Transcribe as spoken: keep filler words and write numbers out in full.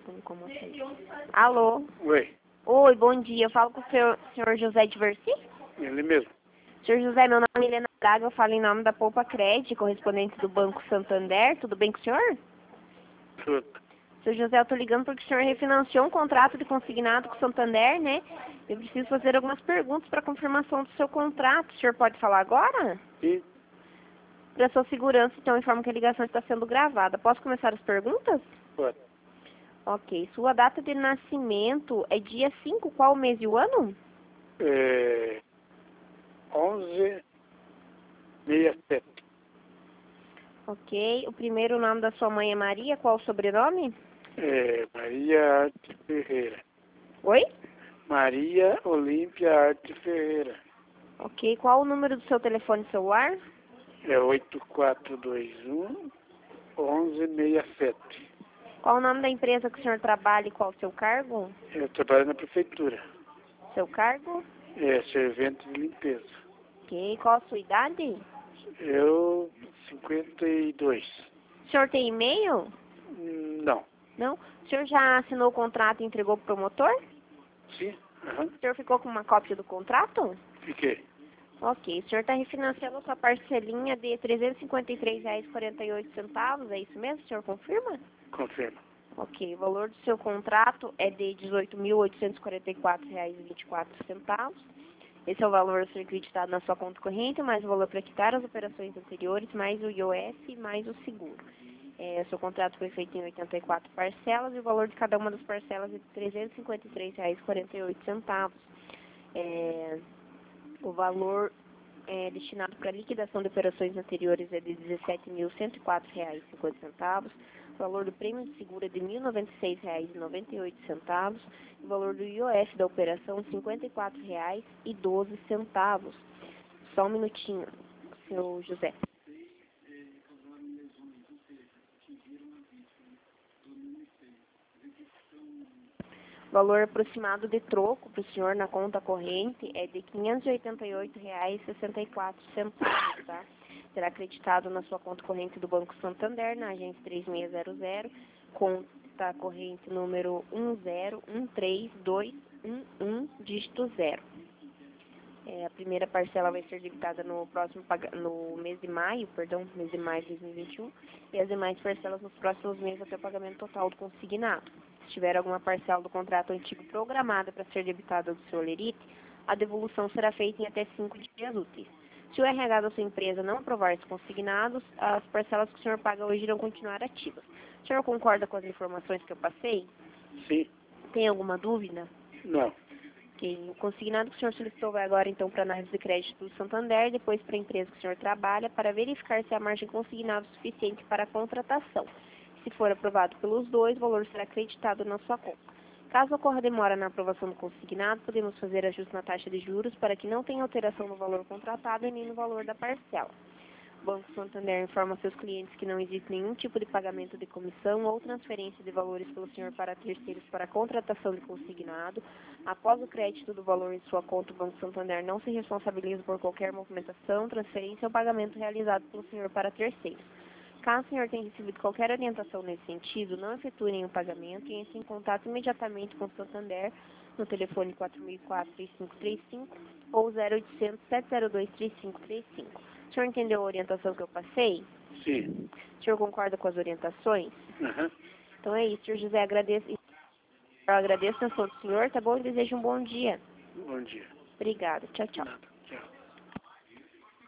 telefone como vocês. Alô? Oi, Oi, bom dia. Eu falo com o senhor, senhor José de Versi? ele mesmo. Senhor José, meu nome é Helena Braga, eu falo em nome da Poupa Cred, correspondente do Banco Santander. Tudo bem com o senhor? Tudo. Senhor José, eu tô ligando porque o senhor refinanciou um contrato de consignado com o Santander, né? Eu preciso fazer algumas perguntas para confirmação do seu contrato. O senhor pode falar agora? Sim, Para sua segurança, então, informo que a ligação está sendo gravada. Posso começar as perguntas? pode. Ok. Sua data de nascimento é dia cinco, qual o mês e o ano? É, onze sessenta e sete. Ok. O primeiro nome da sua mãe é Maria, qual o sobrenome? É, Maria Arte Ferreira. Oi? Maria Olímpia Arte Ferreira. Ok. Qual o número do seu telefone celular? É oito quatro dois um, onze sessenta e sete. Qual o nome da empresa que o senhor trabalha e qual o seu cargo? Eu trabalho na prefeitura. Seu cargo? É servente de limpeza. Ok. Qual a sua idade? Eu, cinquenta e dois. O senhor tem e-mail? Hum, Não. Não? O senhor já assinou o contrato e entregou para o promotor? Sim? Aham. O senhor ficou com uma cópia do contrato? Fiquei. Ok. O senhor está refinanciando a sua parcelinha de trezentos e cinquenta e três reais e quarenta e oito centavos, é isso mesmo? O senhor confirma? Confirmo. Ok. O valor do seu contrato é de dezoito mil oitocentos e quarenta e quatro reais e vinte e quatro centavos. Esse é o valor a ser acreditado na sua conta corrente, mais o valor para quitar as operações anteriores, mais o I O F, mais o seguro. É, seu contrato foi feito em oitenta e quatro parcelas e o valor de cada uma das parcelas é de trezentos e cinquenta e três reais e quarenta e oito centavos. É, o valor é, destinado para liquidação de operações anteriores é de dezessete mil cento e quatro reais e cinquenta centavos. O valor do prêmio de seguro é de mil e noventa e seis reais e noventa e oito centavos. O valor do I O F da operação cinquenta e quatro reais e doze centavos. Só um minutinho, seu José. O valor aproximado de troco para o senhor na conta corrente é de quinhentos e oitenta e oito reais e sessenta e quatro centavos, tá? Será acreditado na sua conta corrente do Banco Santander, na agência três seis zero zero, conta corrente número um zero um três dois um um, dígito zero. É, a primeira parcela vai ser debitada no próximo paga- no mês de maio, perdão, mês de maio de dois mil e vinte e um, e as demais parcelas nos próximos meses até o pagamento total do consignado. Se tiver alguma parcela do contrato antigo programada para ser debitada do seu lerite, a devolução será feita em até cinco dias úteis. Se o R H da sua empresa não aprovar esses consignados, as parcelas que o senhor paga hoje irão continuar ativas. O senhor concorda com as informações que eu passei? Sim? Tem alguma dúvida? Não. Ok. O consignado que o senhor solicitou vai agora, então, para a análise de crédito do Santander, depois para a empresa que o senhor trabalha, para verificar se a margem consignada é suficiente para a contratação. Se for aprovado pelos dois, o valor será acreditado na sua conta. Caso ocorra demora na aprovação do consignado, podemos fazer ajuste na taxa de juros para que não tenha alteração no valor contratado e nem no valor da parcela. O Banco Santander informa seus clientes que não existe nenhum tipo de pagamento de comissão ou transferência de valores pelo senhor para terceiros para a contratação de consignado. Após o crédito do valor em sua conta, o Banco Santander não se responsabiliza por qualquer movimentação, transferência ou pagamento realizado pelo senhor para terceiros. Caso o senhor tenha recebido qualquer orientação nesse sentido, não efetue nenhum pagamento e entre em contato imediatamente com o Santander no telefone quatro mil e quatro, três cinco três cinco ou zero oitocentos, sete zero dois, três cinco três cinco. O senhor entendeu a orientação que eu passei? Sim. O senhor concorda com as orientações? Aham. Então é isso, senhor José, agradeço, eu agradeço a atenção do senhor, tá bom? E desejo um bom dia. Bom dia. Obrigada. Tchau, tchau. Nada.